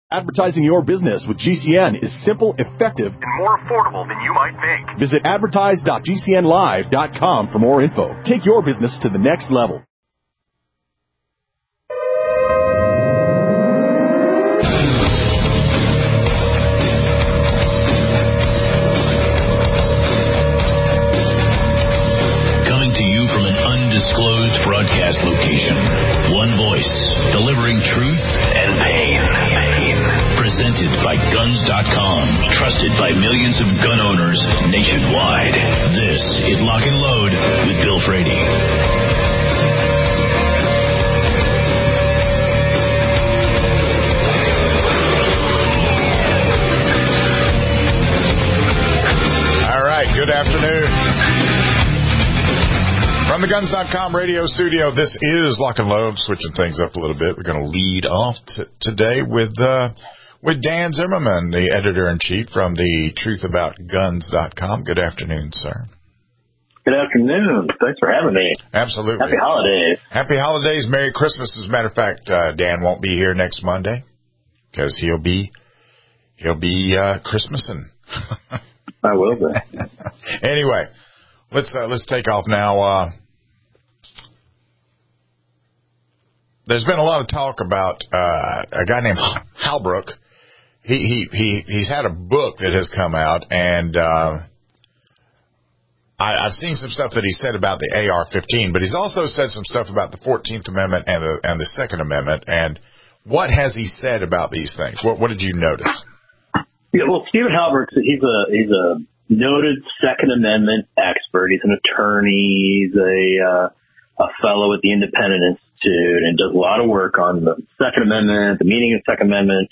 Advertising your business with GCN is simple, effective, and more affordable than you might think. Visit advertise.gcnlive.com for more info. Take your business to the next level. Coming to you from an undisclosed broadcast location. One voice, delivering truth and pain. Presented by Guns.com, trusted by millions of gun owners nationwide. This is Lock and Load with Bill Frady. All right, good afternoon. From the Guns.com radio studio, this is Lock and Load, switching things up a little bit. We're going to lead off today with Dan Zimmerman, the editor-in-chief from the truthaboutguns.com. Good afternoon, sir. Good afternoon. Thanks for having me. Absolutely. Happy holidays. Happy holidays. Merry Christmas. As a matter of fact, Dan won't be here next Monday because he'll be Christmasing. I will be. Anyway, let's take off now. There's been a lot of talk about a guy named Halbrook. He's had a book that has come out, and I've seen some stuff that he said about the AR-15, but he's also said some stuff about the 14th Amendment and the Second Amendment. And what has he said about these things? What did you notice? Yeah, well, Stephen Halbrook, he's a noted Second Amendment expert. He's an attorney. He's a fellow at the Independent Institute and does a lot of work on the Second Amendment, the meaning of Second Amendment,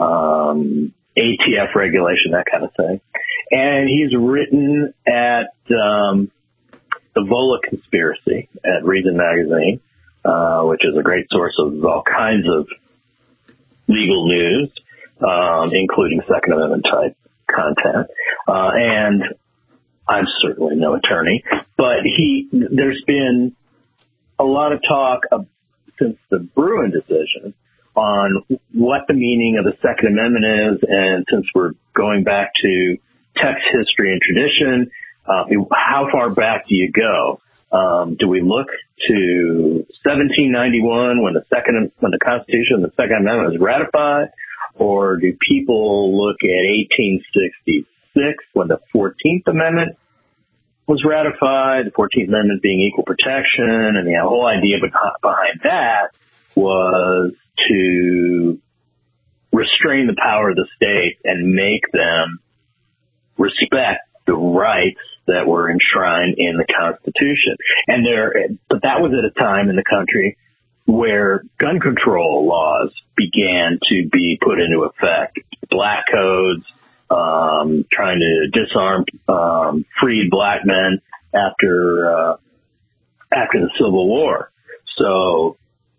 ATF regulation, that kind of thing. And he's written at the Volokh Conspiracy at Reason Magazine, which is a great source of all kinds of legal news, including Second Amendment type content. And I'm certainly no attorney, but there's been a lot of talk since the Bruen decision on what the meaning of the Second Amendment is. And since we're going back to text history and tradition, how far back do you go? Do we look to 1791 when the Constitution, the Second Amendment was ratified? Or do people look at 1866 when the 14th Amendment was ratified, the 14th Amendment being equal protection, and the whole idea behind that was to restrain the power of the state and make them respect the rights that were enshrined in the Constitution. But that was at a time in the country where gun control laws began to be put into effect. Black codes, trying to disarm freed black men after the Civil War. So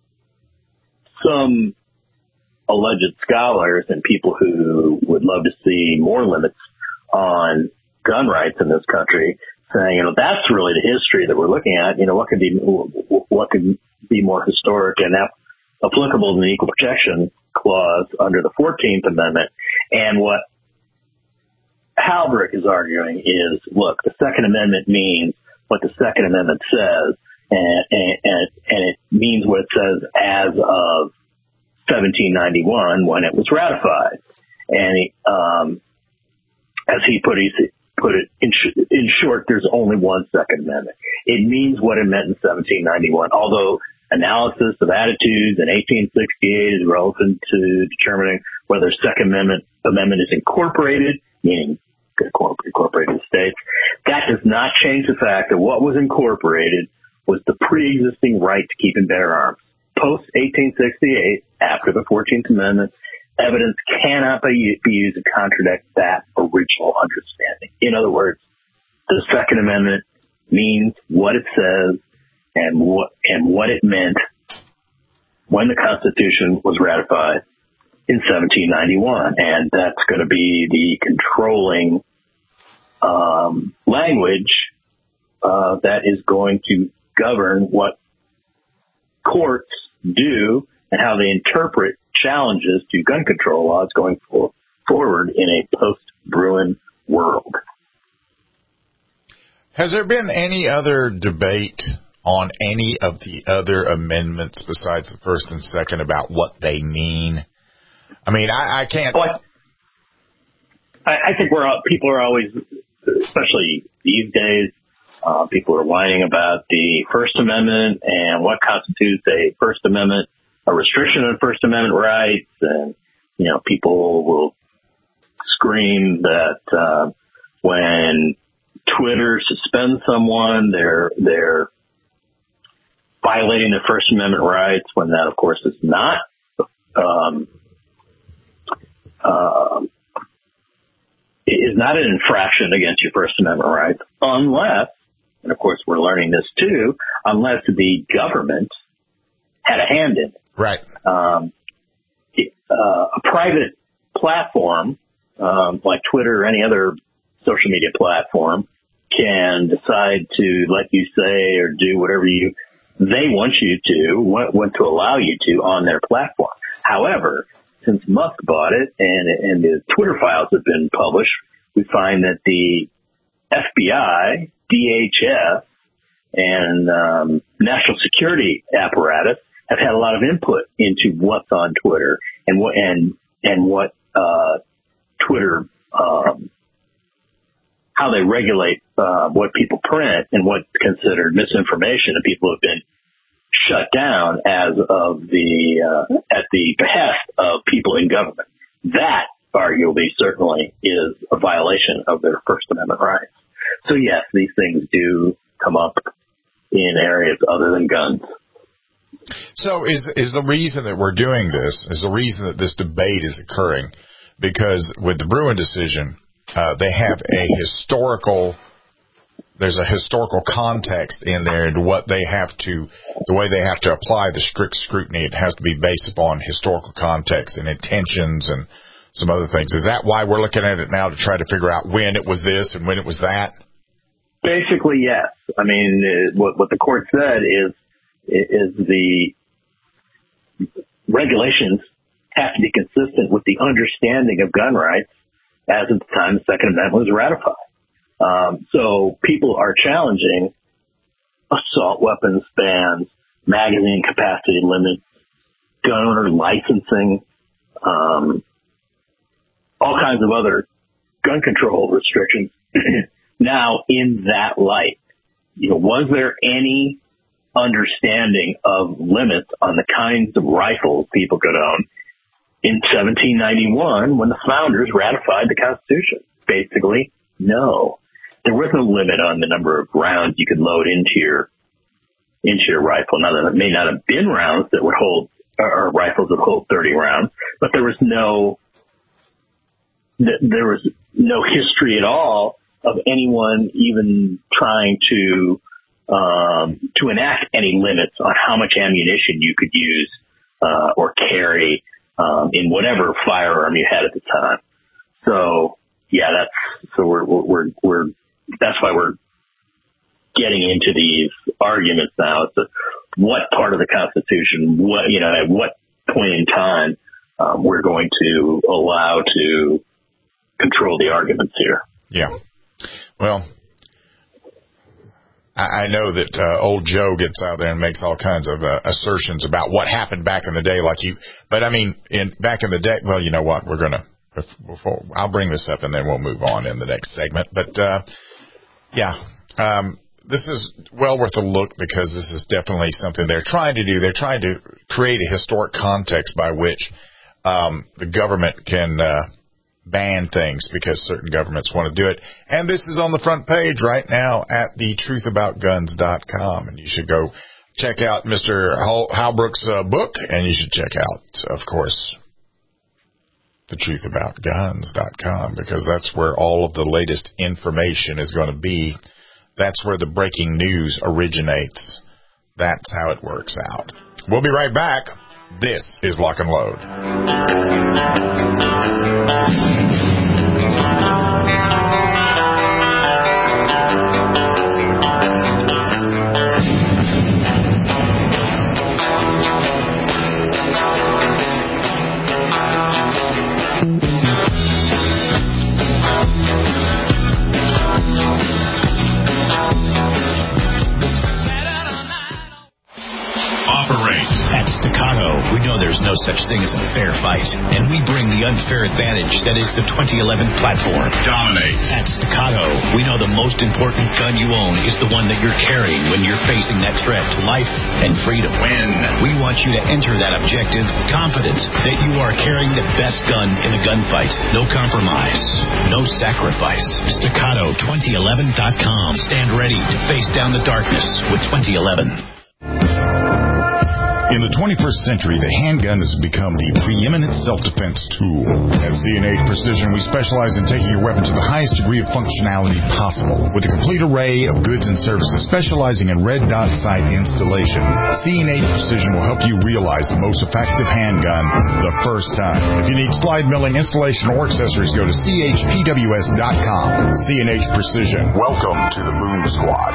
some alleged scholars and people who would love to see more limits on gun rights in this country saying, that's really the history that we're looking at. What could be more historic and applicable than the Equal Protection Clause under the 14th Amendment. And what Halbrook is arguing is, look, the Second Amendment means what the Second Amendment says, and it means what it says as of 1791 when it was ratified. And as he put it, in short, there's only one Second Amendment. It means what it meant in 1791, although analysis of attitudes in 1868 is relevant to determining whether Second Amendment is incorporated, meaning incorporated states. That does not change the fact that what was incorporated was the pre-existing right to keep and bear arms. Post 1868, after the 14th Amendment, evidence cannot be used to contradict that original understanding. In other words, the Second Amendment means what it says and what it meant when the Constitution was ratified in 1791. And that's going to be the controlling language that is going to govern what courts do and how they interpret challenges to gun control laws going forward in a post-Bruen world. Has there been any other debate on any of the other amendments besides the first and second about what they mean? I mean, I can't. Well, I think people are always, especially these days, people are whining about the First Amendment and what constitutes a First Amendment, a restriction on First Amendment rights, and people will scream that when Twitter suspends someone, they're violating their First Amendment rights, when that, of course, is not. Is not an infraction against your First Amendment rights unless, and of course we're learning this too, unless the government had a hand in it. Right. A private platform like Twitter or any other social media platform can decide to let you say or do whatever they want you to, want to allow you to on their platform. However, since Musk bought it and the Twitter files have been published, we find that the FBI, DHS, and national security apparatus have had a lot of input into what's on Twitter and what Twitter, how they regulate what people print and what's considered misinformation, and people have been shut down as of at the behest of people in government. That arguably certainly is a violation of their First Amendment rights. So yes, these things do come up in areas other than guns. So is the reason that we're doing this, is the reason that this debate is occurring, because with the Bruen decision, they have there's a historical context in there, and the way they have to apply the strict scrutiny, it has to be based upon historical context and intentions and some other things. Is that why we're looking at it now, to try to figure out when it was this and when it was that? Basically, yes. I mean, what the court said is the regulations have to be consistent with the understanding of gun rights as at the time the Second Amendment was ratified. So people are challenging assault weapons bans, magazine capacity limits, gun owner licensing, all kinds of other gun control restrictions. Now, in that light, was there any understanding of limits on the kinds of rifles people could own in 1791 when the founders ratified the Constitution? Basically, no. There was no limit on the number of rounds you could load into your rifle. Now, there may not have been rounds that would hold, or rifles that hold 30 rounds, but there was no history at all of anyone even trying to enact any limits on how much ammunition you could use or carry in whatever firearm you had at the time. So yeah, that's why we're getting into these arguments now. It's what part of the Constitution, at what point in time we're going to allow to control the arguments here. Yeah. Well, I know that old Joe gets out there and makes all kinds of assertions about what happened back in the day, but I mean, back in the day, well, you know what, I'll bring this up and then we'll move on in the next segment. But, this is well worth a look, because this is definitely something they're trying to do. They're trying to create a historic context by which the government can ban things because certain governments want to do it. And this is on the front page right now at thetruthaboutguns.com. And you should go check out Mr. Halbrook's book, and you should check out, of course, thetruthaboutguns.com, because that's where all of the latest information is going to be. That's where the breaking news originates. That's how it works out. We'll be right back. This is Lock and Load. Operate. At Staccato, we know there's no such thing as a fair fight, and we bring the unfair advantage that is the 2011 platform. Dominate. At Staccato, we know the most important gun you own is the one that you're carrying when you're facing that threat to life and freedom. Win. We want you to enter that objective confident that you are carrying the best gun in the gunfight. No compromise. No sacrifice. Staccato2011.com. Stand ready to face down the darkness with 2011. In the 21st century, the handgun has become the preeminent self-defense tool. At C&H Precision, we specialize in taking your weapon to the highest degree of functionality possible. With a complete array of goods and services specializing in red dot sight installation, C&H Precision will help you realize the most effective handgun the first time. If you need slide milling, installation, or accessories, go to chpws.com. C&H Precision. Welcome to the Moon Squad.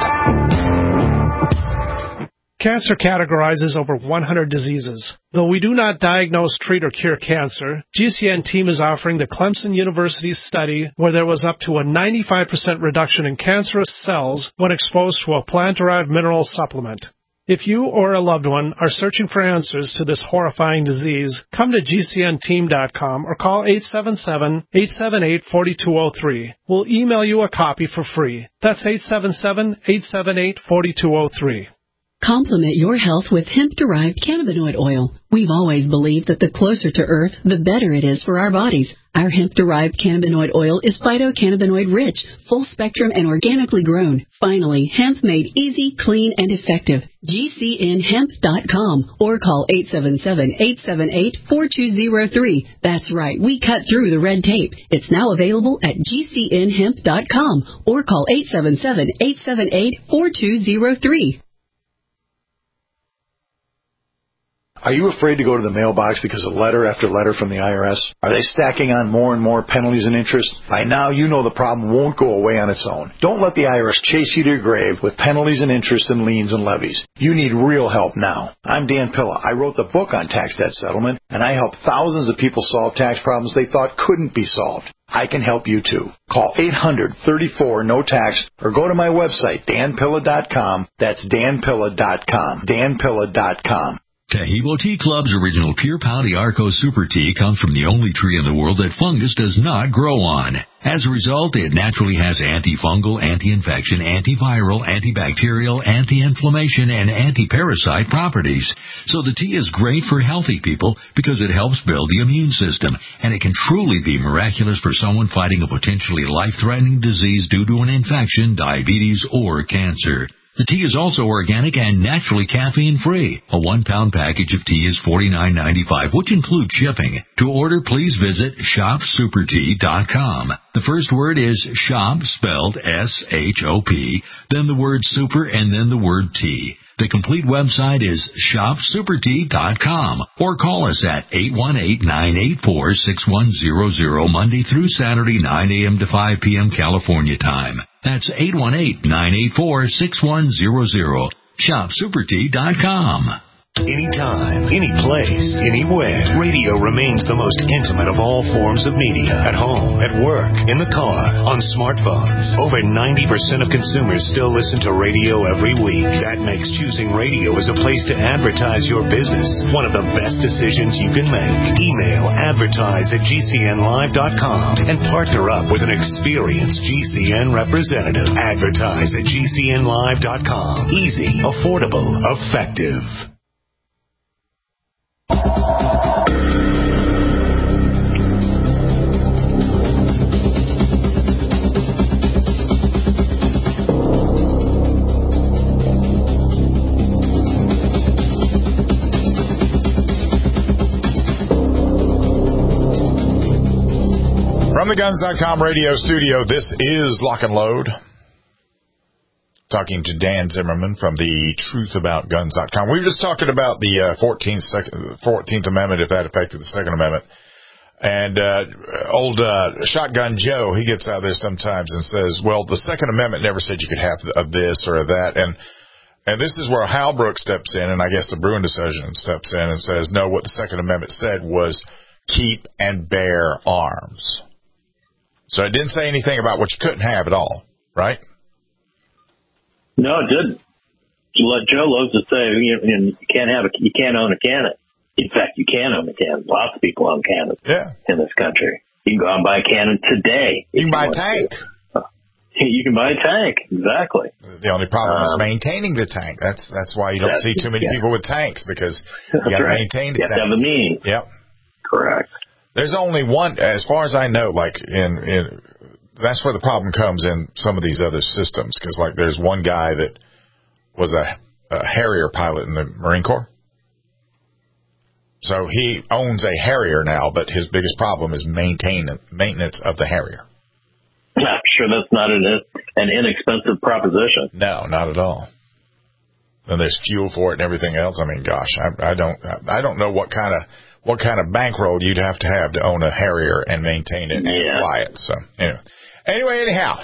Cancer categorizes over 100 diseases. Though we do not diagnose, treat, or cure cancer, GCN team is offering the Clemson University study where there was up to a 95% reduction in cancerous cells when exposed to a plant-derived mineral supplement. If you or a loved one are searching for answers to this horrifying disease, come to GCNteam.com or call 877-878-4203. We'll email you a copy for free. That's 877-878-4203. Complement your health with hemp-derived cannabinoid oil. We've always believed that the closer to Earth, the better it is for our bodies. Our hemp-derived cannabinoid oil is phytocannabinoid-rich, full-spectrum, and organically grown. Finally, hemp made easy, clean, and effective. GCNhemp.com or call 877-878-4203. That's right, we cut through the red tape. It's now available at GCNhemp.com or call 877-878-4203. Are you afraid to go to the mailbox because of letter after letter from the IRS? Are they stacking on more and more penalties and interest? By now, you know the problem won't go away on its own. Don't let the IRS chase you to your grave with penalties and interest and liens and levies. You need real help now. I'm Dan Pilla. I wrote the book on tax debt settlement, and I help thousands of people solve tax problems they thought couldn't be solved. I can help you too. Call 800-34-NO-TAX or go to my website, danpilla.com. That's danpilla.com. danpilla.com. Taheebo Tea Club's original Pure Pau d'Arco Super Tea comes from the only tree in the world that fungus does not grow on. As a result, it naturally has antifungal, anti-infection, antiviral, antibacterial, anti-inflammation, and anti-parasite properties. So the tea is great for healthy people because it helps build the immune system, and it can truly be miraculous for someone fighting a potentially life-threatening disease due to an infection, diabetes, or cancer. The tea is also organic and naturally caffeine-free. A 1-pound package of tea is $49.95, which includes shipping. To order, please visit shopsupertea.com. The first word is shop, spelled S-H-O-P, then the word super, and then the word tea. The complete website is shopsupertea.com or call us at 818-984-6100 Monday through Saturday, 9 a.m. to 5 p.m. California time. That's 818-984-6100. shopsupertea.com. Anytime, any place, anywhere. Radio remains the most intimate of all forms of media. At home, at work, in the car, on smartphones. Over 90% of consumers still listen to radio every week. That makes choosing radio as a place to advertise your business one of the best decisions you can make. Email advertise@gcnlive.com and partner up with an experienced GCN representative. Advertise@gcnlive.com. Easy, affordable, effective. From the Guns.com radio studio, this is Lock and Load. Talking to Dan Zimmerman from the truthaboutguns.com. We were just talking about the 14th Amendment, if that affected the Second Amendment. And old Shotgun Joe, he gets out there sometimes and says, well, the Second Amendment never said you could have this or that. And this is where Halbrook steps in, and I guess the Bruen decision steps in and says, no, what the Second Amendment said was keep and bear arms. So it didn't say anything about what you couldn't have at all, right? No, it didn't. Joe loves to say you can't own a cannon. In fact, you can own a cannon. Lots of people own cannons in this country. You can go out and buy a cannon today. You can buy a tank. You can buy a tank, exactly. The only problem is maintaining the tank. That's why you don't see too many people with tanks, because you got to maintain the tank. You have to have the means. Yep. Correct. There's only one, as far as I know, like in that's where the problem comes in some of these other systems, because like there's one guy that was a Harrier pilot in the Marine Corps. So he owns a Harrier now, but his biggest problem is maintenance of the Harrier. I'm sure that's not an inexpensive proposition. No, not at all. And there's fuel for it and everything else. I mean, gosh, I don't know what kind of bankroll you'd have to own a Harrier and maintain it and fly it. So anyhow,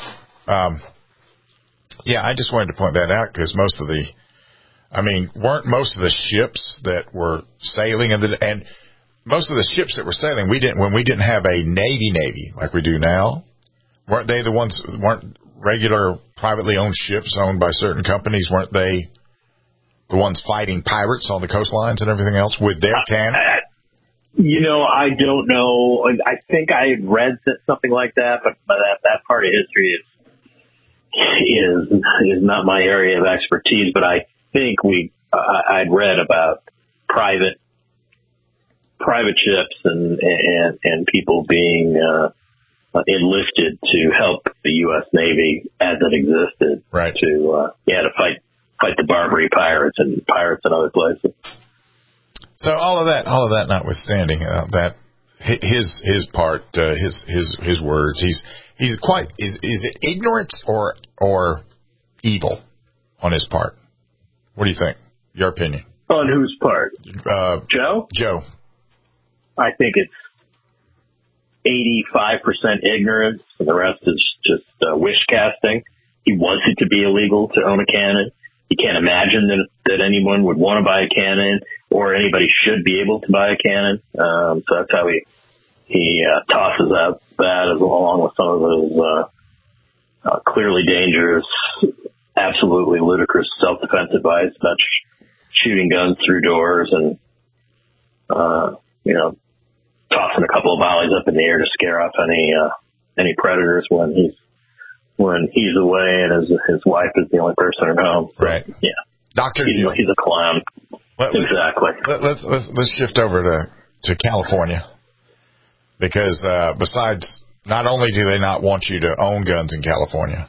I just wanted to point that out, because weren't most of the ships that were sailing and most of the ships that were sailing, when we didn't have a Navy like we do now, weren't they the ones, weren't regular privately owned ships owned by certain companies, weren't they the ones fighting pirates on the coastlines and everything else with their cannon? I don't know. I think I had read something like that, but that part of history is not my area of expertise. But I think I'd read about private ships and people being enlisted to help the U.S. Navy as it existed, right? To fight the Barbary pirates and other places. So all of that notwithstanding, that his part, his words, he's quite, is it ignorance or evil on his part? What do you think? Your opinion? On whose part? Joe? Joe. I think it's 85% ignorance, and the rest is just wish casting. He wants it to be illegal to own a cannon. He can't imagine that anyone would want to buy a cannon, or anybody should be able to buy a cannon. So that's how he tosses out that, along with some of those clearly dangerous, absolutely ludicrous self-defense advice about shooting guns through doors and tossing a couple of volleys up in the air to scare off any predators when he's away and his wife is the only person at home. Right. Yeah. Dr. He's a clown. Exactly. Let's shift over to California, because besides, not only do they not want you to own guns in California,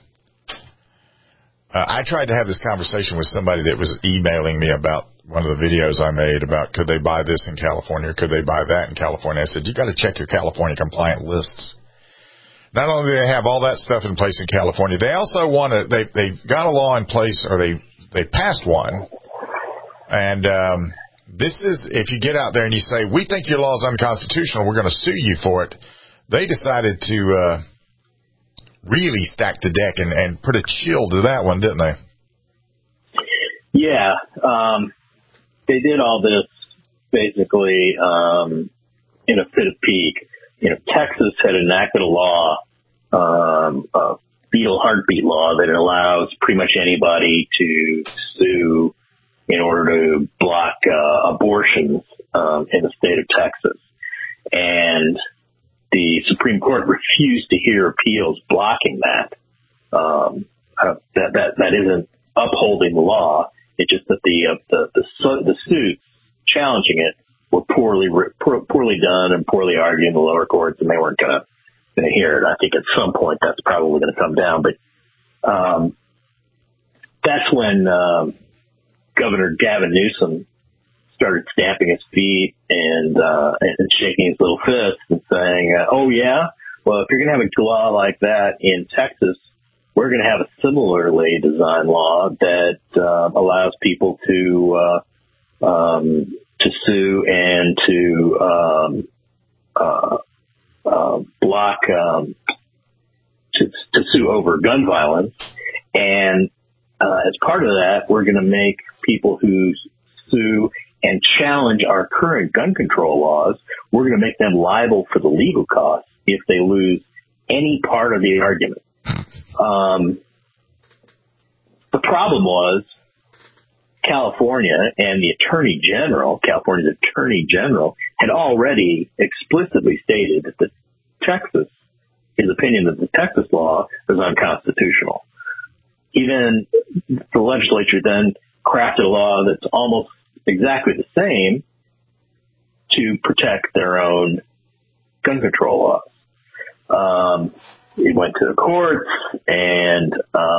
I tried to have this conversation with somebody that was emailing me about one of the videos I made about could they buy this in California, or could they buy that in California. I said, you got to check your California compliant lists. Not only do they have all that stuff in place in California, they also they've got a law in place, or they passed one. And this is, if you get out there and you say, we think your law is unconstitutional, we're going to sue you for it. They decided to really stack the deck and put a chill to that one, didn't they? Yeah. They did all this basically in a fit of pique. Texas had enacted a law, a fetal heartbeat law, that allows pretty much anybody to sue in order to block abortions in the state of Texas. And the Supreme Court refused to hear appeals blocking that. That isn't upholding the law. It's just that the suits challenging it were poorly done and poorly argued in the lower courts, and they weren't going to hear it. I think at some point that's probably going to come down, but that's when Governor Gavin Newsom started stamping his feet and shaking his little fist and saying, "Oh yeah, well if you're going to have a law like that in Texas, we're going to have a similarly designed law that allows people to sue and to block to sue over gun violence, and as part of that, we're going to make people who sue and challenge our current gun control laws, we're going to make them liable for the legal costs if they lose any part of the argument. The problem was California and the California's Attorney General had already explicitly stated that his opinion that the Texas law was unconstitutional. Even the legislature then crafted a law that's almost exactly the same to protect their own gun control laws. It went to the courts, and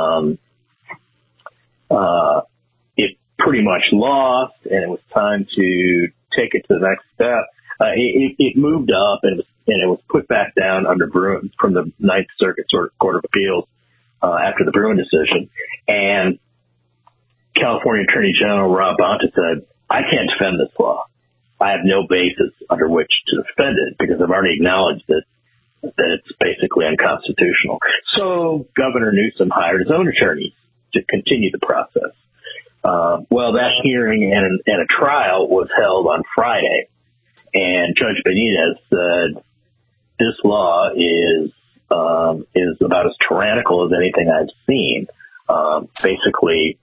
it pretty much lost, and it was time to take it to the next step. It moved up, and it was put back down under Bruen from the Ninth Circuit Court of Appeals after the Bruen decision. And California Attorney General Rob Bonta said, I can't defend this law. I have no basis under which to defend it because I've already acknowledged that it's basically unconstitutional. So Governor Newsom hired his own attorney to continue the process. Well, that hearing and a trial was held on Friday, and Judge Benitez said this law is about as tyrannical as anything I've seen. Basically,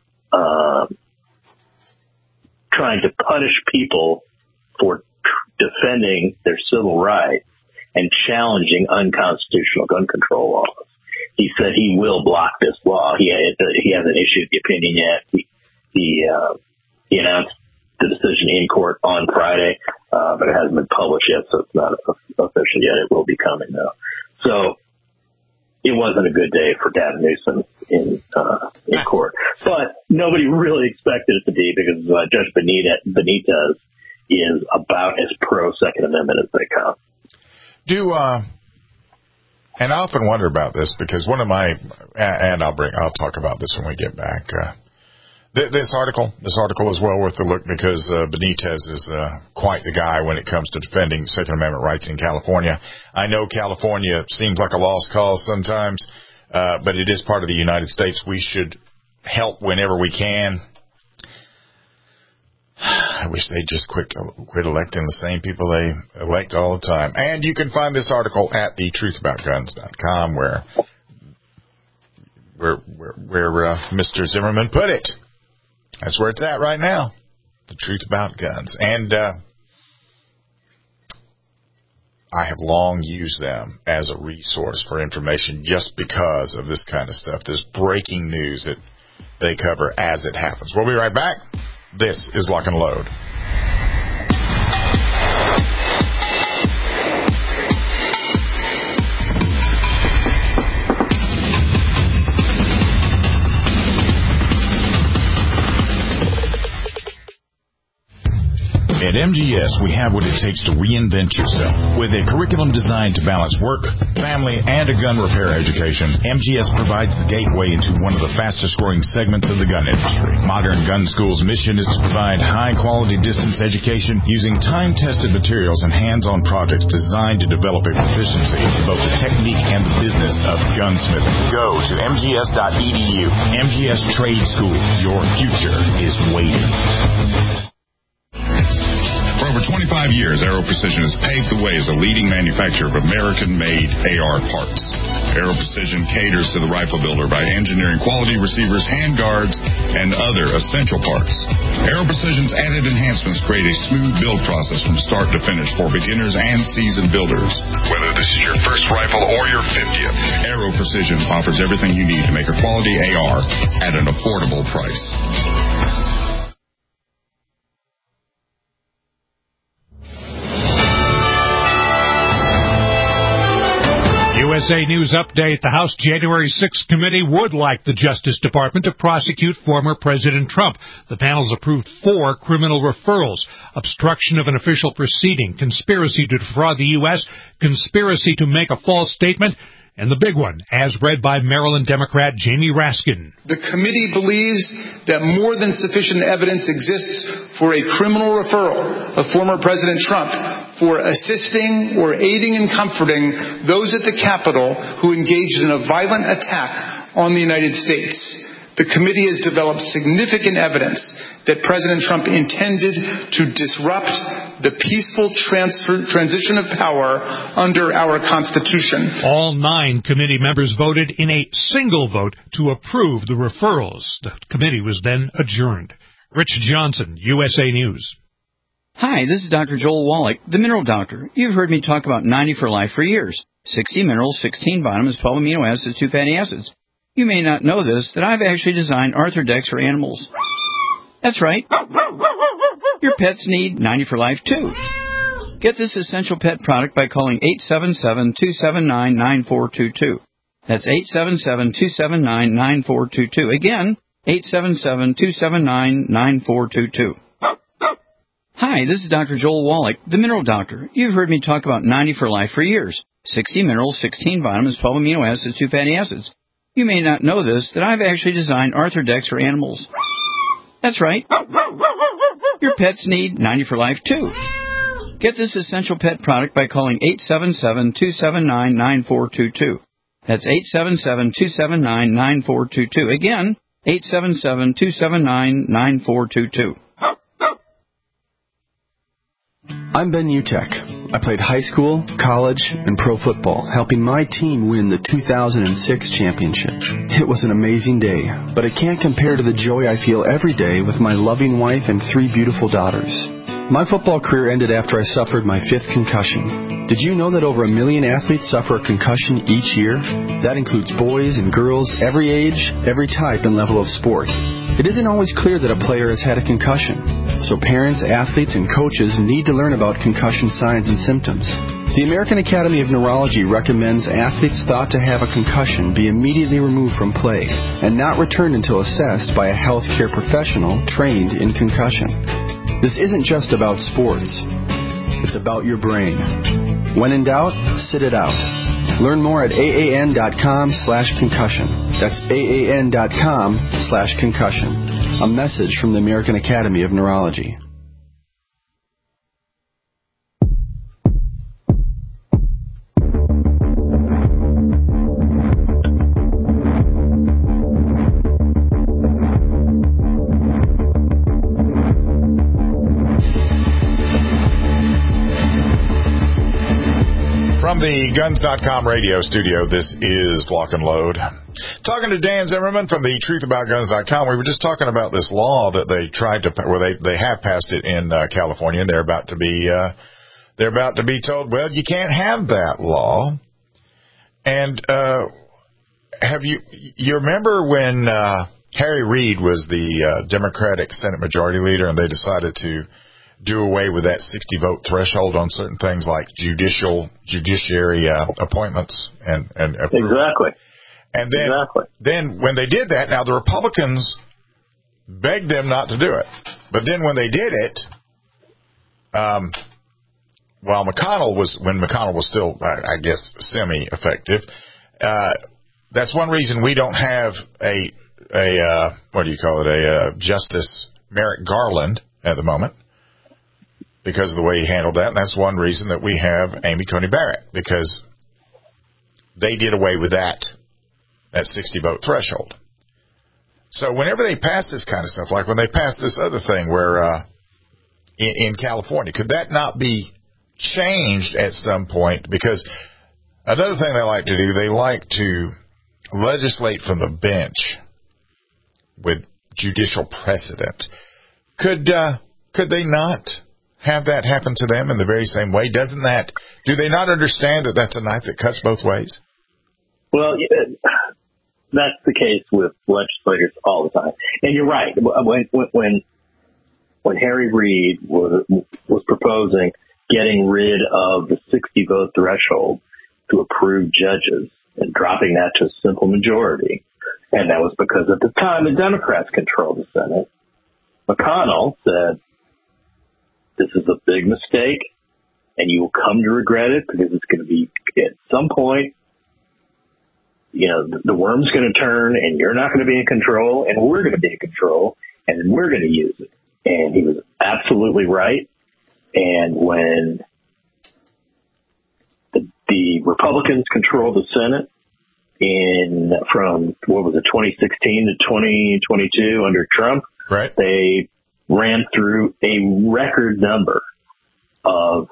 trying to punish people for defending their civil rights and challenging unconstitutional gun control laws. He said he will block this law. He hasn't issued the opinion yet. He announced the decision in court on Friday, but it hasn't been published yet, so it's not official yet. It will be coming, though. So it wasn't a good day for Gavin Newsom in court. But nobody really expected it to be because Judge Benitez is about as pro-Second Amendment as they come. And I often wonder about this because one of my, and I'll talk about this when we get back. This article is well worth a look because Benitez is quite the guy when it comes to defending Second Amendment rights in California. I know California seems like a lost cause sometimes, but it is part of the United States. We should help whenever we can. I wish they'd just quit electing the same people they elect all the time. And you can find this article at thetruthaboutguns.com where Mr. Zimmerman put it. That's where it's at right now. The Truth About Guns. And I have long used them as a resource for information just because of this kind of stuff, this breaking news that they cover as it happens. We'll be right back. This is Lock and Load. At MGS, we have what it takes to reinvent yourself. With a curriculum designed to balance work, family, and a gun repair education, MGS provides the gateway into one of the fastest-growing segments of the gun industry. Modern Gun School's mission is to provide high-quality distance education using time-tested materials and hands-on projects designed to develop a proficiency in both the technique and the business of gunsmithing. Go to mgs.edu. MGS Trade School. Your future is waiting. For over 25 years, Aero Precision has paved the way as a leading manufacturer of American-made AR parts. Aero Precision caters to the rifle builder by engineering quality receivers, handguards, and other essential parts. Aero Precision's added enhancements create a smooth build process from start to finish for beginners and seasoned builders. Whether this is your first rifle or your 50th, Aero Precision offers everything you need to make a quality AR at an affordable price. USA News Update. The House January 6th committee would like the Justice Department to prosecute former President Trump. The panel's approved 4 criminal referrals: obstruction of an official proceeding, conspiracy to defraud the U.S., conspiracy to make a false statement, and the big one, as read by Maryland Democrat Jamie Raskin. The committee believes that more than sufficient evidence exists for a criminal referral of former President Trump for assisting or aiding and comforting those at the Capitol who engaged in a violent attack on the United States. The committee has developed significant evidence that President Trump intended to disrupt the peaceful transition of power under our Constitution. All 9 committee members voted in a single vote to approve the referrals. The committee was then adjourned. Rich Johnson, USA News. Hi, this is Dr. Joel Wallach, the Mineral Doctor. You've heard me talk about 90 for Life for years. 60 minerals, 16 vitamins, 12 amino acids, 2 fatty acids. You may not know this, that I've actually designed Arthrodex for animals. That's right. Your pets need 90 for Life, too. Get this essential pet product by calling 877-279-9422. That's 877-279-9422. Again, 877-279-9422. Hi, this is Dr. Joel Wallach, the Mineral Doctor. You've heard me talk about 90 for Life for years. 60 minerals, 16 vitamins, 12 amino acids, 2 fatty acids. You may not know this, that I've actually designed Arthrodex for animals. That's right. Your pets need 90 for Life, too. Get this essential pet product by calling 877-279-9422. That's 877-279-9422. Again, 877-279-9422. I'm Ben Utek. I played high school, college, and pro football, helping my team win the 2006 championship. It was an amazing day, but it can't compare to the joy I feel every day with my loving wife and 3 beautiful daughters. My football career ended after I suffered my 5th concussion. Did you know that over 1 million athletes suffer a concussion each year? That includes boys and girls, every age, every type and level of sport. It isn't always clear that a player has had a concussion, so parents, athletes, and coaches need to learn about concussion signs and symptoms. The American Academy of Neurology recommends athletes thought to have a concussion be immediately removed from play and not returned until assessed by a healthcare professional trained in concussion. This isn't just about sports. It's about your brain. When in doubt, sit it out. Learn more at AAN.com/concussion. That's AAN.com/concussion. A message from the American Academy of Neurology. From the Guns.com radio studio, this is Lock and Load. Talking to Dan Zimmerman from the TruthAboutGuns.com. We were just talking about this law that they tried to, where they have passed it in California, and they're about to be told, well, you can't have that law. And you remember when Harry Reid was the Democratic Senate Majority Leader, and they decided to do away with that 60-vote threshold on certain things like judiciary appointments and exactly. And then when they did that, now the Republicans begged them not to do it. But then when they did it, when McConnell was still, I guess, semi-effective, that's one reason we don't have a Justice Merrick Garland at the moment, because of the way he handled that. And that's one reason that we have Amy Coney Barrett, because they did away with that 60-vote threshold. So whenever they pass this kind of stuff, like when they passed this other thing where in California, could that not be changed at some point? Because another thing they like to do, they like to legislate from the bench with judicial precedent. Could they not have that happen to them in the very same way? Do they not understand that that's a knife that cuts both ways? Well, that's the case with legislators all the time. And you're right. When Harry Reid was proposing getting rid of the 60-vote threshold to approve judges and dropping that to a simple majority, and that was because at the time the Democrats controlled the Senate, McConnell said, this is a big mistake, and you will come to regret it, because it's going to be, at some point, the worm's going to turn, and you're not going to be in control, and we're going to be in control, and then we're going to use it. And he was absolutely right. And when the Republicans controlled the Senate from 2016 to 2022 under Trump, right, they ran through a record number of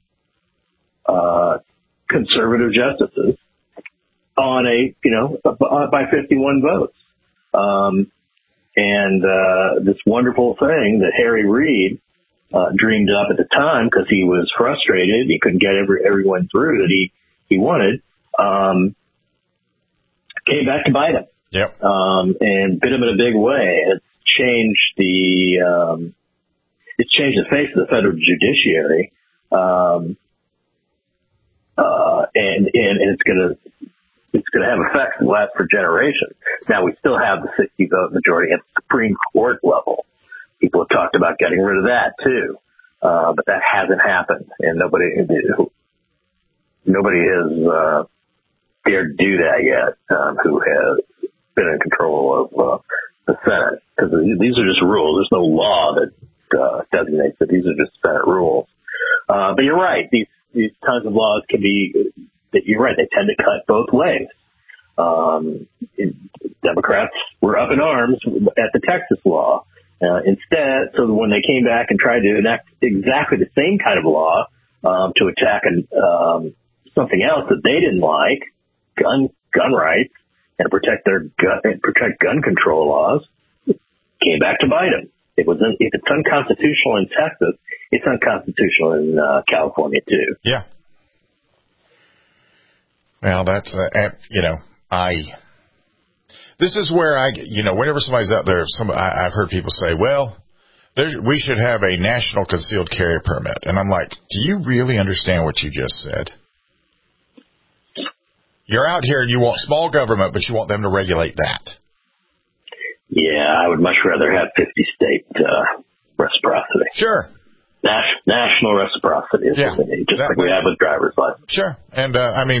conservative justices on by 51 votes. And this wonderful thing that Harry Reid dreamed up at the time because he was frustrated, he couldn't get everyone through that he wanted, came back to bite him. Yep. And bit him in a big way. It's changed the face of the federal judiciary. And it's going to have effects that last for generations. Now, we still have the 60-vote majority at the Supreme Court level. People have talked about getting rid of that too, but that hasn't happened, and nobody has dared do that yet. Who has been in control of the Senate? Because these are just rules. There's no law that designates it. These are just Senate rules. But you're right. These kinds of laws can be. You're right. They tend to cut both ways. Democrats were up in arms at the Texas law. Instead, so when they came back and tried to enact exactly the same kind of law to attack something else that they didn't like, gun rights, and protect gun control laws, came back to bite them. If it's unconstitutional in Texas, it's unconstitutional in California too. Yeah. Well, that's this is where whenever somebody's out there, I've heard people say, well, we should have a national concealed carry permit. And I'm like, do you really understand what you just said? You're out here and you want small government, but you want them to regulate that. Yeah, I would much rather have 50-state reciprocity. Sure. National reciprocity is what we need, just like we have with driver's license. Sure. And,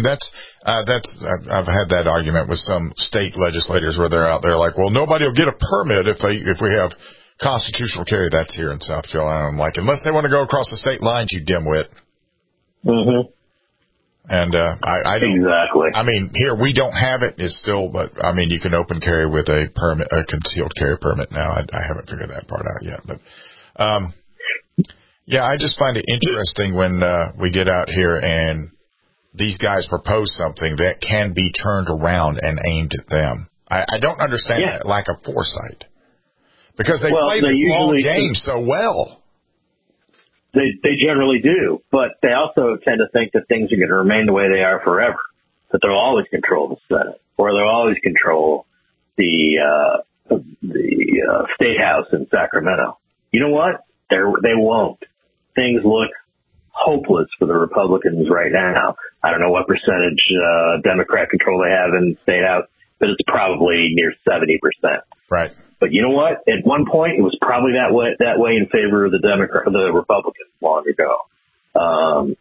I've had that argument with some state legislators where they're out there like, well, nobody will get a permit if we have constitutional carry. That's here in South Carolina. I'm like, unless they want to go across the state lines, you dimwit. Mm-hmm. And, I don't. Exactly. I mean, here we don't have it. It's still, but I mean, you can open carry with a concealed carry permit now. I haven't figured that part out yet, but, yeah, I just find it interesting when we get out here and these guys propose something that can be turned around and aimed at them. I don't understand that lack of foresight because they play this long game so well. They generally do, but they also tend to think that things are going to remain the way they are forever, that they'll always control the Senate or they'll always control the State House in Sacramento. You know what? They won't. Things look hopeless for the Republicans right now. I don't know what percentage Democrat control they have in the State House, but it's probably near 70%. Right. But you know what? At one point, it was probably that way in favor of the Republicans long ago.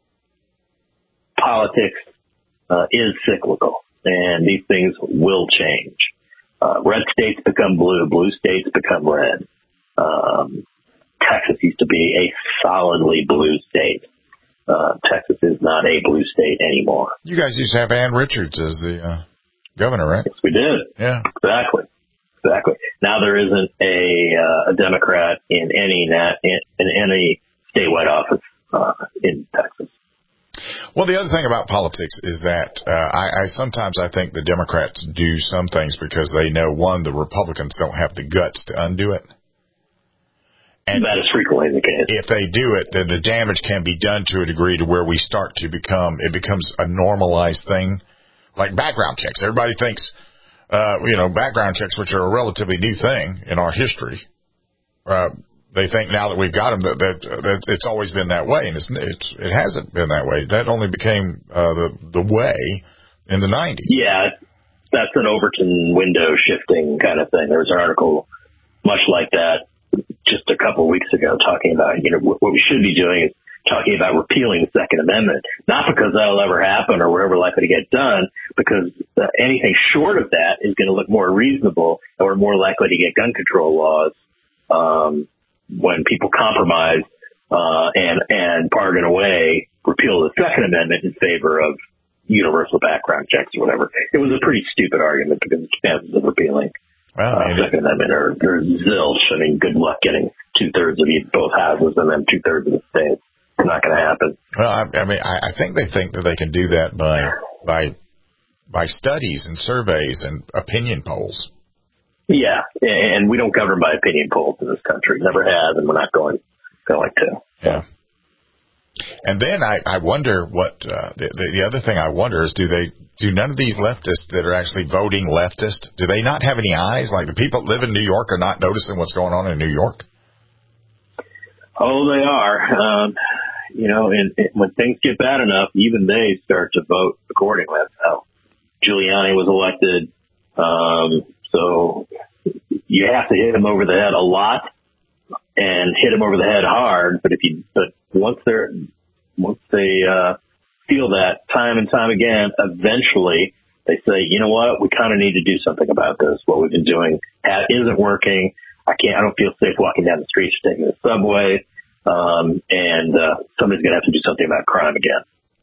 Politics is cyclical, and these things will change. Red states become blue states become red. Texas used to be a solidly blue state. Texas is not a blue state anymore. You guys used to have Ann Richards as the governor, right? Yes, we did. Yeah. Exactly. Now there isn't a Democrat in any statewide office in Texas. Well, the other thing about politics is that I sometimes think the Democrats do some things because they know, one, the Republicans don't have the guts to undo it. And that is frequently the case. If they do it, then the damage can be done to a degree to where we start to it becomes a normalized thing, like background checks. Everybody thinks, background checks, which are a relatively new thing in our history. They think now that we've got them that it's always been that way, and it hasn't been that way. That only became the way in the 90s. Yeah, that's an Overton window shifting kind of thing. There was an article much like that just a couple of weeks ago talking about, what we should be doing is talking about repealing the Second Amendment, not because that'll ever happen or we're ever likely to get done, because anything short of that is going to look more reasonable and we're more likely to get gun control laws when people compromise and bargain away, repeal the Second Amendment in favor of universal background checks or whatever. It was a pretty stupid argument because of the chances of repealing Second Amendment or zilch. I mean, good luck getting 2/3 of both houses and then 2/3 of the states. It's not going to happen. Well, I think they think that they can do that by studies and surveys and opinion polls. Yeah, and we don't govern by opinion polls in this country. Never have, and we're not going to. Yeah. And then I wonder what the other thing I wonder is do none of these leftists that are actually voting leftist, do they not have any eyes? Like the people that live in New York are not noticing what's going on in New York? Oh, they are. And when things get bad enough, even they start to vote accordingly. That's how Giuliani was elected. So you have to hit him over the head a lot and hit him over the head hard. But once they feel that time and time again, eventually they say, you know what, we kind of need to do something about this. What we've been doing isn't working. I don't feel safe walking down the street, taking the subway. And somebody's going to have to do something about crime again.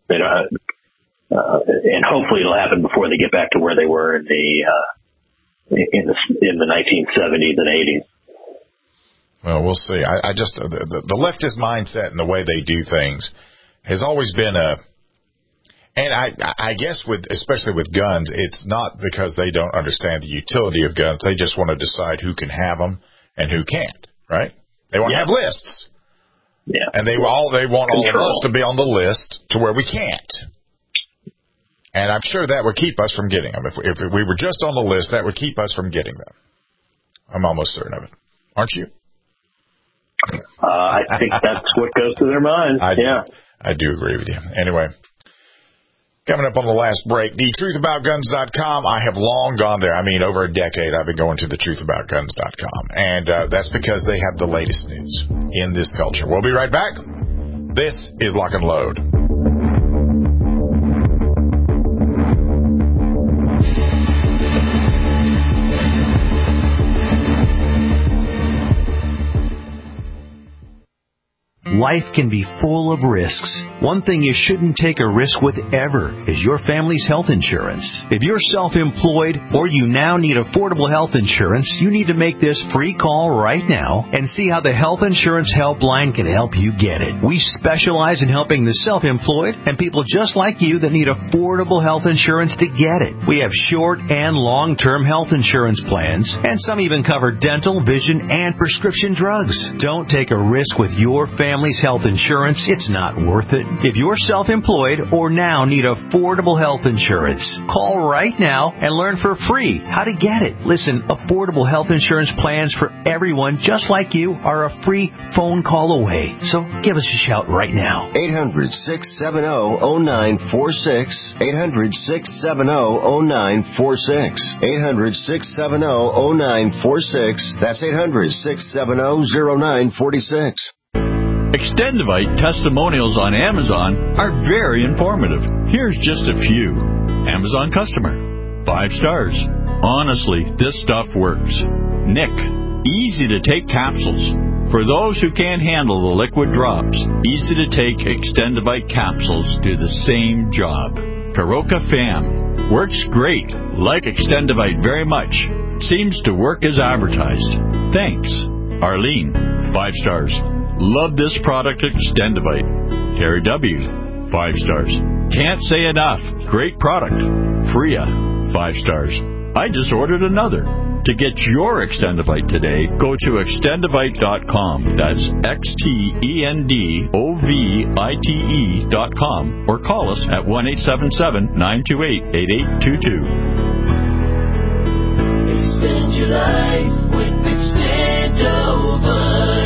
And hopefully it'll happen before they get back to where they were in the 1970s and 80s. Well, we'll see. I just the leftist mindset and the way they do things has always been and I guess especially with guns, it's not because they don't understand the utility of guns. They just want to decide who can have them and who can't, right? They want to have lists. Yeah. And they want all of us to be on the list to where we can't. And I'm sure that would keep us from getting them. If we were just on the list, that would keep us from getting them. I'm almost certain of it. Aren't you? I think that's what goes through their minds. I do agree with you. Anyway, coming up on the last break, thetruthaboutguns.com. I have long gone there. I mean, over a decade I've been going to thetruthaboutguns.com. And that's because they have the latest news in this culture. We'll be right back. This is Lock and Load. Life can be full of risks. One thing you shouldn't take a risk with ever is your family's health insurance. If you're self-employed or you now need affordable health insurance, you need to make this free call right now and see how the Health Insurance Helpline can help you get it. We specialize in helping the self-employed and people just like you that need affordable health insurance to get it. We have short and long-term health insurance plans, and some even cover dental, vision, and prescription drugs. Don't take a risk with your family's health insurance. It's not worth it. If you're self-employed or now need affordable health insurance, call right now and learn for free how to get it. Listen, affordable health insurance plans for everyone just like you are a free phone call away. So give us a shout right now. 800-670-0946. 800-670-0946. 800-670-0946. That's 800-670-0946. Extendivite testimonials on Amazon are very informative. Here's just a few. Amazon customer. 5 stars. Honestly, this stuff works. Nick. Easy to take capsules. For those who can't handle the liquid drops, easy to take Extendivite capsules do the same job. Karoka Fam. Works great. Like Extendivite very much. Seems to work as advertised. Thanks. Arlene. 5 stars. Love this product, Extendivite. Terry W. 5 stars. Can't say enough. Great product. Freya. 5 stars. I just ordered another. To get your Extendivite today, go to extendivite.com. That's XTENDOVITE.com or call us at 1-877-928-8822. Extend your life with Extendovite.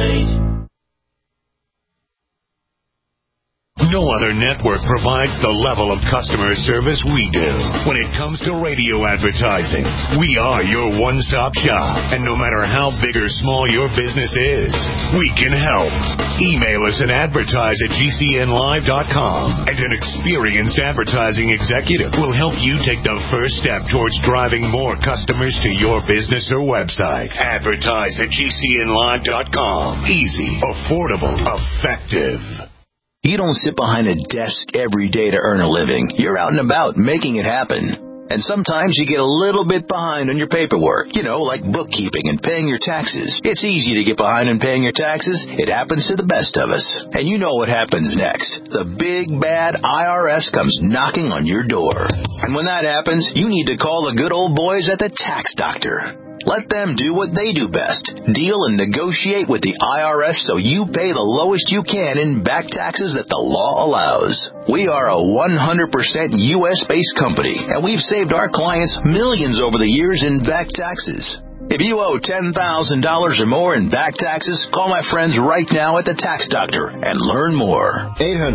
No other network provides the level of customer service we do. When it comes to radio advertising, we are your one-stop shop. And no matter how big or small your business is, we can help. Email us at advertise@gcnlive.com, and an experienced advertising executive will help you take the first step towards driving more customers to your business or website. Advertise@gcnlive.com. Easy, affordable, effective. You don't sit behind a desk every day to earn a living. You're out and about making it happen. And sometimes you get a little bit behind on your paperwork, like bookkeeping and paying your taxes. It's easy to get behind on paying your taxes. It happens to the best of us. And you know what happens next. The big, bad IRS comes knocking on your door. And when that happens, you need to call the good old boys at the Tax Doctor. Let them do what they do best. Deal and negotiate with the IRS so you pay the lowest you can in back taxes that the law allows. We are a 100% U.S.-based company, and we've saved our clients millions over the years in back taxes. If you owe $10,000 or more in back taxes, call my friends right now at the Tax Doctor and learn more.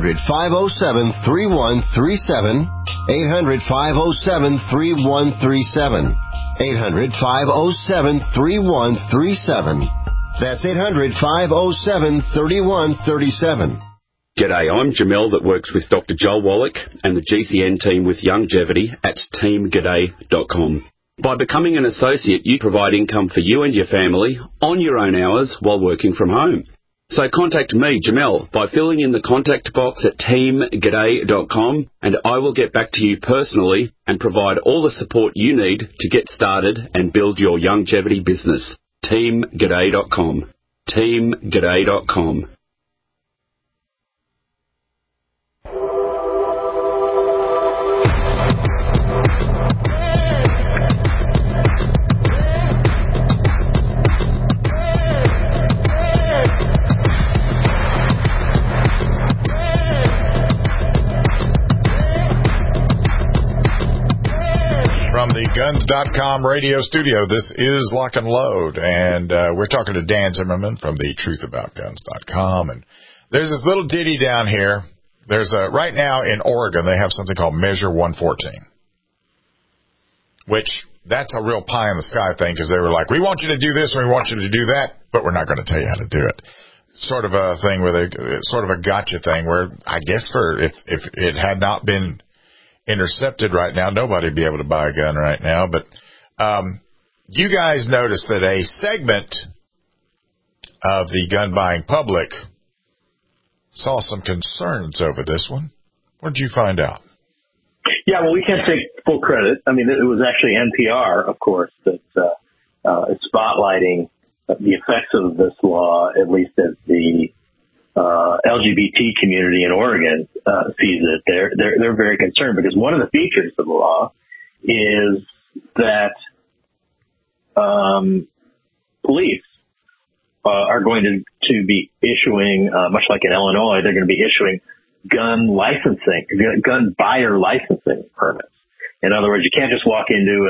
800-507-3137. 800-507-3137. 800-507-3137. That's 800-507-3137. G'day, I'm Jamel that works with Dr. Joel Wallach and the GCN team with Youngevity at teamg'day.com. By becoming an associate, you provide income for you and your family on your own hours while working from home. So contact me, Jamel, by filling in the contact box at teamg'day.com, and I will get back to you personally and provide all the support you need to get started and build your longevity business. teamg'day.com. teamg'day.com. From the Guns.com radio studio, this is Lock and Load, and we're talking to Dan Zimmerman from the TruthAboutGuns.com, and there's this little ditty down here. There's right now in Oregon, they have something called Measure 114, which that's a real pie-in-the-sky thing, because they were like, we want you to do this and we want you to do that, but we're not going to tell you how to do it. Sort of a thing sort of a gotcha thing where I guess if it had not been intercepted right now, nobody would be able to buy a gun right now. But you guys noticed that a segment of the gun buying public saw some concerns over this one. What did you find out? Yeah, well, we can't take full credit. I mean, it was actually NPR, of course, that is spotlighting the effects of this law, at least as the LGBT community in Oregon sees it. They're very concerned because one of the features of the law is that police are going to be issuing, much like in Illinois, they're going to be issuing gun buyer licensing permits. In other words, you can't just walk into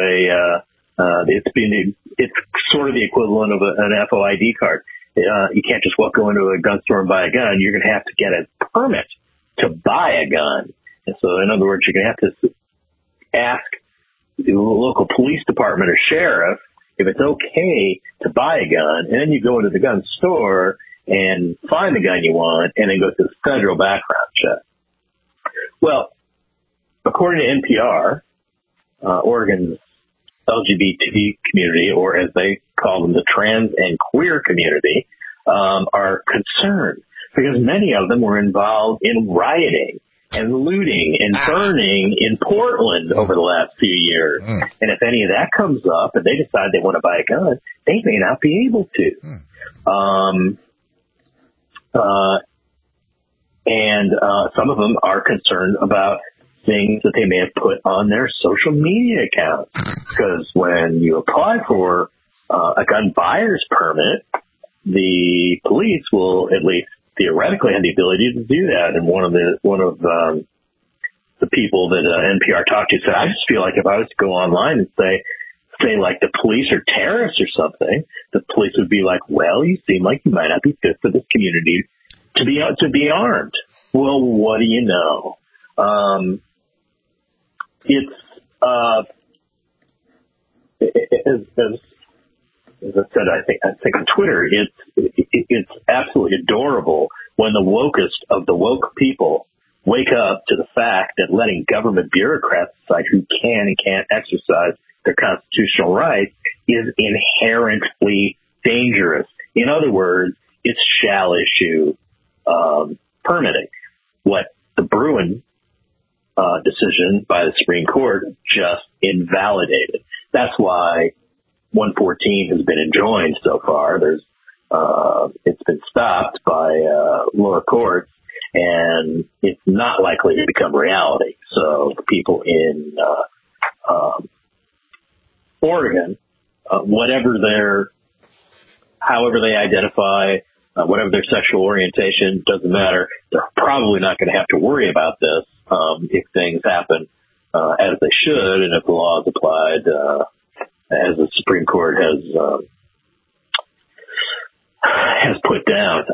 it's sort of the equivalent of an FOID card. You can't just go into a gun store and buy a gun. You're going to have to get a permit to buy a gun. And so, in other words, you're going to have to ask the local police department or sheriff if it's okay to buy a gun. And then you go into the gun store and find the gun you want and then go through the federal background check. Well, according to NPR, Oregon's LGBT community, or as they call them, the trans and queer community, are concerned because many of them were involved in rioting and looting and burning in Portland over the last few years. And if any of that comes up and they decide they want to buy a gun, they may not be able to. And some of them are concerned about things that they may have put on their social media accounts. Because when you apply for a gun buyer's permit, the police will at least theoretically have the ability to do that. And one of the people that NPR talked to said, I just feel like if I was to go online and say like the police are terrorists or something, the police would be like, well, you seem like you might not be fit for this community to be armed. Well, what do you know? As I said, I think on Twitter, it's absolutely adorable when the wokest of the woke people wake up to the fact that letting government bureaucrats decide who can and can't exercise their constitutional rights is inherently dangerous. In other words, it's shall issue permitting. What the Bruin decision by the Supreme Court just invalidated. That's why 114 has been enjoined so far. It's been stopped by lower courts, and it's not likely to become reality. So the people in Oregon, however they identify, whatever their sexual orientation, doesn't matter. They're probably not going to have to worry about this if things happen as they should, and if the law is applied as the Supreme Court has put down.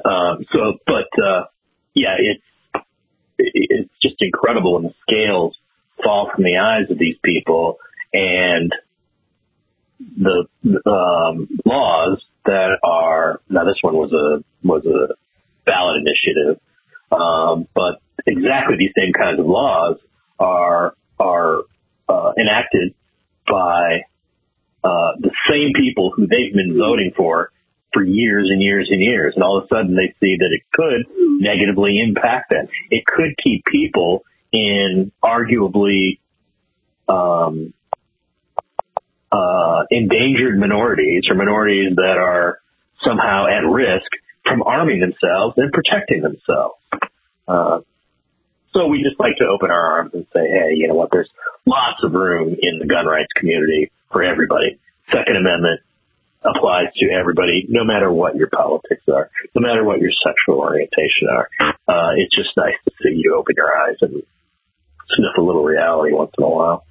It's just incredible when the scales fall from the eyes of these people, and the laws that are, now this one was a ballot initiative, but exactly these same kinds of laws are enacted by the same people who they've been voting for years and years and years. And all of a sudden they see that it could negatively impact them. It could keep people in arguably endangered minorities, or minorities that are somehow at risk, from arming themselves and protecting themselves. So we just like to open our arms and say, hey, you know what, there's lots of room in the gun rights community for everybody. Second Amendment applies to everybody, no matter what your politics are, no matter what your sexual orientation are. It's just nice to see you open your eyes and sniff a little reality once in a while.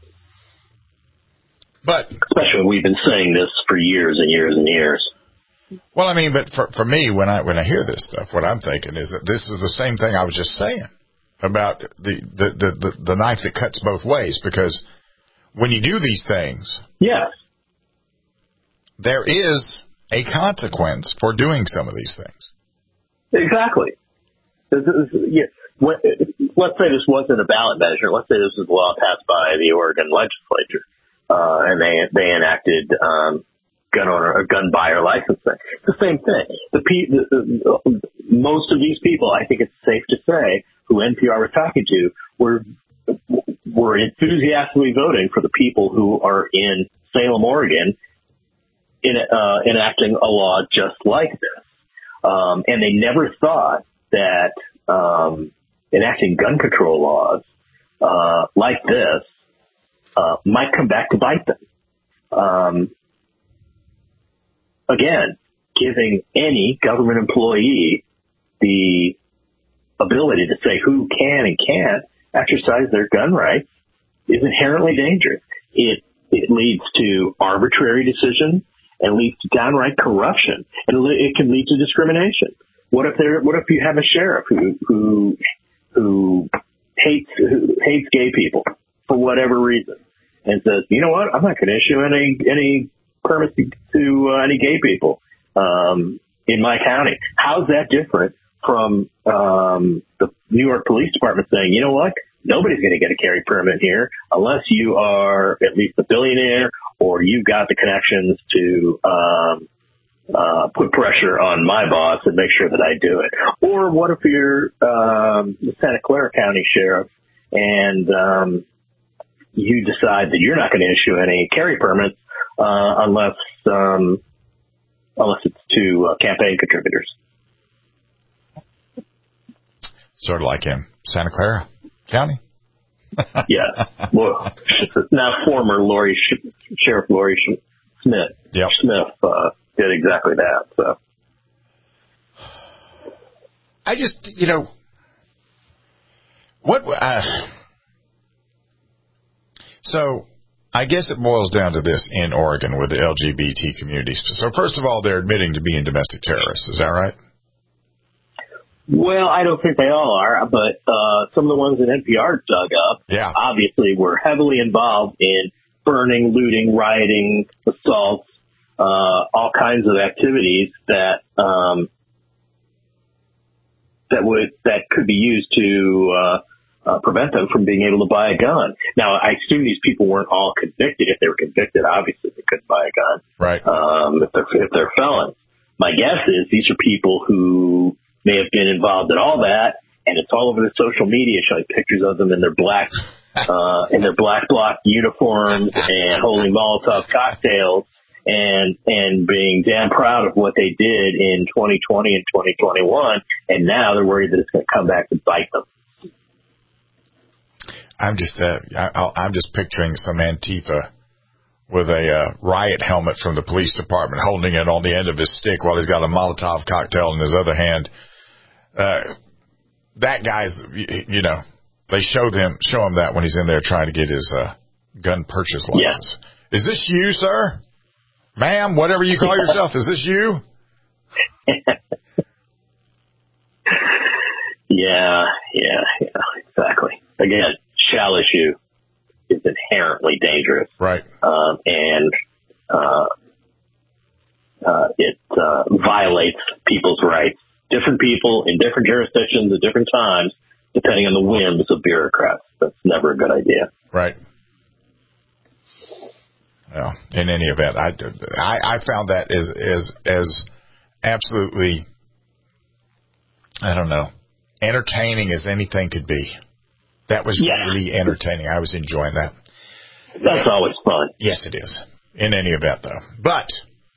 But especially when we've been saying this for years and years and years. Well, I mean, but for me, when I hear this stuff, what I'm thinking is that this is the same thing I was just saying about the knife that cuts both ways. Because when you do these things, yes, there is a consequence for doing some of these things. Exactly. Let's say this wasn't a ballot measure. Let's say this was a law passed by the Oregon legislature, and they enacted gun buyer licensing. It's the same thing. Most of these people, I think it's safe to say, who NPR was talking to, were enthusiastically voting for the people who are in Salem, Oregon, enacting a law just like this. And they never thought that enacting gun control laws like this might come back to bite them. Again, giving any government employee the ability to say who can and can't exercise their gun rights is inherently dangerous. It leads to arbitrary decisions and leads to downright corruption, and it can lead to discrimination. What if you have a sheriff who hates gay people for whatever reason and says, you know what, I'm not going to issue any permits to any gay people in my county? How's that different from the New York Police Department saying, you know what, nobody's going to get a carry permit here unless you are at least a billionaire or you've got the connections to put pressure on my boss and make sure that I do it? Or what if you're the Santa Clara County Sheriff and you decide that you're not going to issue any carry permits unless it's to campaign contributors? Sort of like in Santa Clara County. Yeah. Well, now former Sheriff Lori Smith. Yep. Smith did exactly that. So I just, so I guess it boils down to this in Oregon with the LGBT communities. So first of all, they're admitting to being domestic terrorists. Is that right? Well, I don't think they all are, but some of the ones that NPR dug up, obviously were heavily involved in burning, looting, rioting, assaults, all kinds of activities that could be used to prevent them from being able to buy a gun. Now, I assume these people weren't all convicted. If they were convicted, obviously they couldn't buy a gun. Right. If they're felons. My guess is these are people who may have been involved in all that and it's all over the social media showing pictures of them in their black bloc uniforms and holding Molotov cocktails and being damn proud of what they did in 2020 and 2021, and now they're worried that it's going to come back to bite them. I'm just picturing some Antifa with a riot helmet from the police department, holding it on the end of his stick while he's got a Molotov cocktail in his other hand. That guy's, they show him that when he's in there trying to get his gun purchase license. Yeah. Is this you, sir? Ma'am, whatever you call yourself, is this you? Yeah, exactly. Again, shall issue is inherently dangerous. Right. It violates people's rights. Different people in different jurisdictions at different times, depending on the whims of bureaucrats. That's never a good idea. Right. Well, in any event, I found that as absolutely, I don't know, entertaining as anything could be. That was really entertaining. I was enjoying that. That's always fun. Yes, it is. In any event, though. But,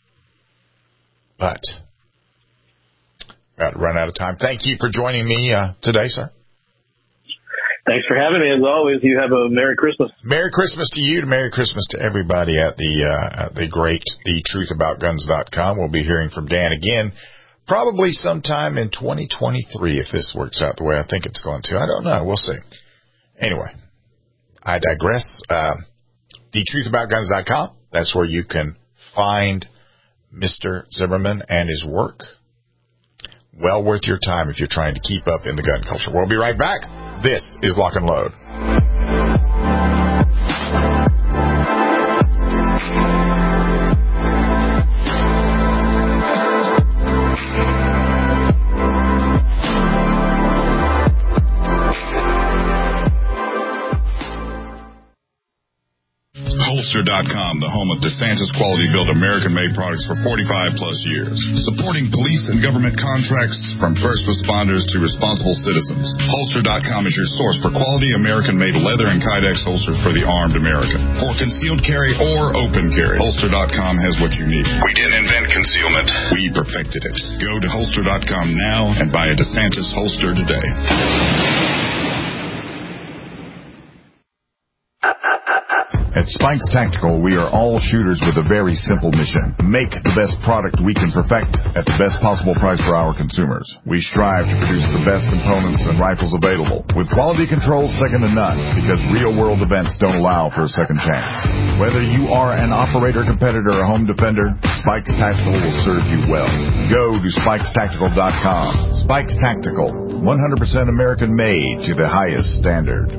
about to run out of time. Thank you for joining me today, sir. Thanks for having me. As always, you have a Merry Christmas. Merry Christmas to you. Merry Christmas to everybody at the great TheTruthAboutGuns.com. We'll be hearing from Dan again, probably sometime in 2023 if this works out the way I think it's going to. I don't know. We'll see. Anyway, I digress. TheTruthAboutGuns.com. That's where you can find Mr. Zimmerman and his work. Well worth your time if you're trying to keep up in the gun culture. We'll be right back. This is Lock and Load. Holster.com, the home of DeSantis quality-built American-made products for 45-plus years. Supporting police and government contracts from first responders to responsible citizens. Holster.com is your source for quality American-made leather and Kydex holsters for the armed American. For concealed carry or open carry, Holster.com has what you need. We didn't invent concealment. We perfected it. Go to Holster.com now and buy a DeSantis holster today. At Spikes Tactical, we are all shooters with a very simple mission. Make the best product we can perfect at the best possible price for our consumers. We strive to produce the best components and rifles available, with quality control second to none, because real-world events don't allow for a second chance. Whether you are an operator, competitor, or home defender, Spikes Tactical will serve you well. Go to SpikesTactical.com. Spikes Tactical, 100% American-made to the highest standard.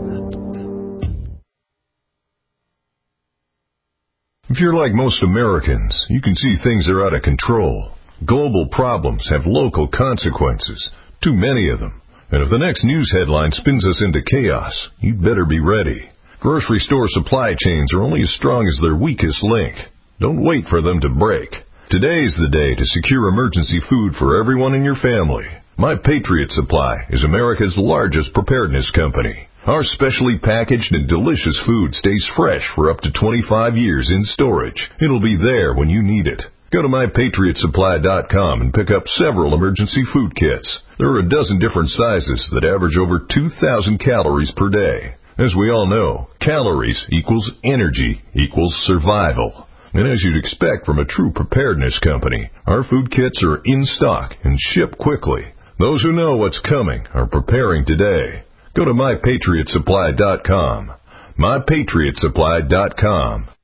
If you're like most Americans, you can see things are out of control. Global problems have local consequences, too many of them. And if the next news headline spins us into chaos, you'd better be ready. Grocery store supply chains are only as strong as their weakest link. Don't wait for them to break. Today's the day to secure emergency food for everyone in your family. My Patriot Supply is America's largest preparedness company. Our specially packaged and delicious food stays fresh for up to 25 years in storage. It'll be there when you need it. Go to MyPatriotSupply.com and pick up several emergency food kits. There are a dozen different sizes that average over 2,000 calories per day. As we all know, calories equals energy equals survival. And as you'd expect from a true preparedness company, our food kits are in stock and ship quickly. Those who know what's coming are preparing today. Go to MyPatriotSupply.com. MyPatriotSupply.com.